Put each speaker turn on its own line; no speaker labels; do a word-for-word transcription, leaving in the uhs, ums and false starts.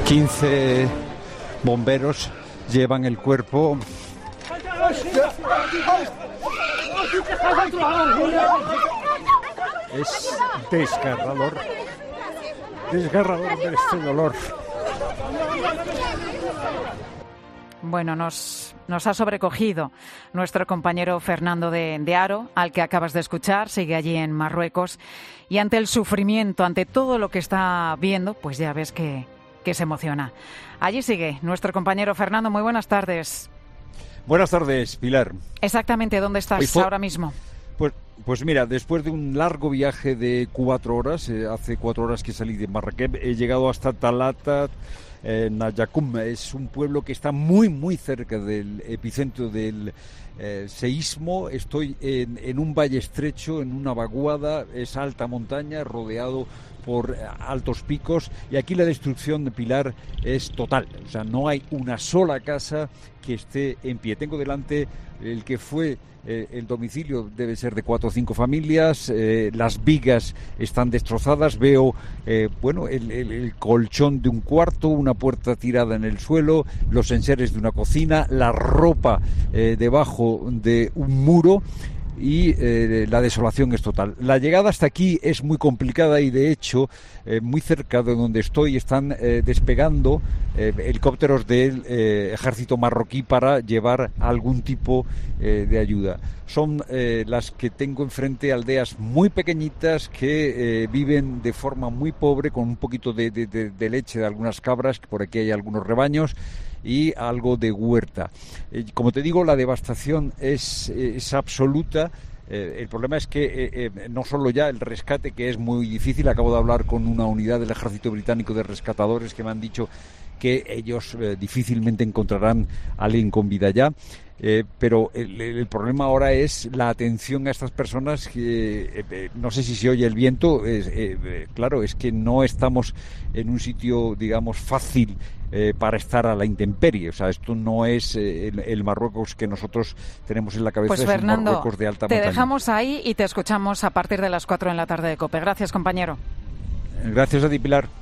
quince bomberos llevan el cuerpo. Es desgarrador, desgarrador ver este dolor.
Bueno, nos, nos ha sobrecogido nuestro compañero Fernando de, de Haro, al que acabas de escuchar, sigue allí en Marruecos, y ante el sufrimiento, ante todo lo que está viendo, pues ya ves que, que se emociona. Allí sigue nuestro compañero Fernando, muy buenas tardes.
Buenas tardes, Pilar.
Exactamente, ¿dónde estás
Pues fue,
ahora mismo?
Pues, pues mira, después de un largo viaje de cuatro horas, eh, hace cuatro horas que salí de Marrakech, he llegado hasta Talaat eh, Nayakum. Es un pueblo que está muy, muy cerca del epicentro del eh, seísmo. Estoy en, en un valle estrecho, en una vaguada, es alta montaña, rodeado por altos picos, y aquí la destrucción de Pilar es total. O sea, no hay una sola casa que esté en pie. Tengo delante el que fue eh, el domicilio, debe ser de cuatro o cinco familias. Eh, las vigas están destrozadas. Veo, eh, bueno, el, el, el colchón de un cuarto, una puerta tirada en el suelo, los enseres de una cocina, la ropa eh, debajo de un muro. Y eh, la desolación es total. La llegada hasta aquí es muy complicada y, de hecho, eh, muy cerca de donde estoy están eh, despegando eh, helicópteros del eh, ejército marroquí para llevar algún tipo eh, de ayuda. Son eh, las que tengo enfrente, aldeas muy pequeñitas que eh, viven de forma muy pobre, con un poquito de, de, de, de leche de algunas cabras, que por aquí hay algunos rebaños, y algo de huerta. Eh, como te digo, la devastación es, es absoluta. Eh, el problema es que eh, eh, no solo ya el rescate, que es muy difícil. Acabo de hablar con una unidad del ejército británico de rescatadores que me han dicho que ellos eh, difícilmente encontrarán a alguien con vida ya. Eh, pero el, el problema ahora es la atención a estas personas que, eh, eh, no sé si se oye el viento, eh, eh, claro, es que no estamos en un sitio, digamos, fácil eh, para estar a la intemperie. O sea, esto no es eh, el, el Marruecos que nosotros tenemos en la cabeza,
pues
es
Fernando,
un Marruecos de alta
te
montaña.
Dejamos ahí y te escuchamos a partir de las cuatro en la tarde de COPE. Gracias, compañero.
Gracias a ti, Pilar.